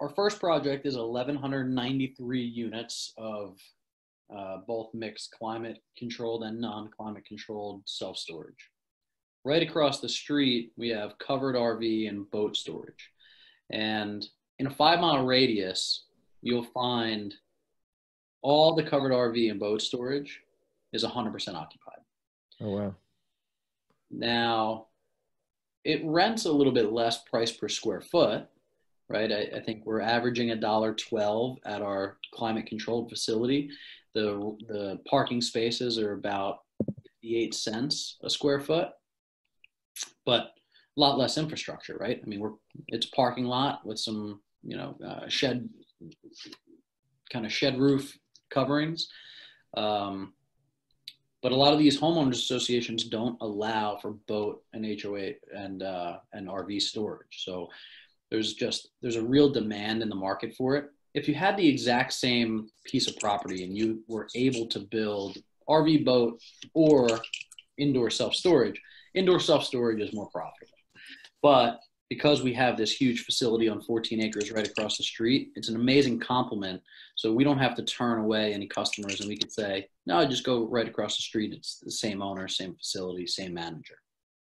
our first project is 1,193 units of both mixed climate controlled and non-climate controlled self-storage. Right across the street, we have covered RV and boat storage. And in a 5 mile radius, you'll find all the covered RV and boat storage is 100% occupied. Oh, wow. Now, it rents a little bit less price per square foot, right? I think we're averaging $1.12 at our climate controlled facility. The parking spaces are about 58 cents a square foot, but a lot less infrastructure, right? I mean, it's a parking lot with some, shed roof coverings. But a lot of these homeowners associations don't allow for boat and HOA and RV storage. So there's a real demand in the market for it. If you had the exact same piece of property and you were able to build RV, boat, or indoor self-storage is more profitable. But because we have this huge facility on 14 acres right across the street, it's an amazing complement. So we don't have to turn away any customers, and we could say, no, just go right across the street. It's the same owner, same facility, same manager.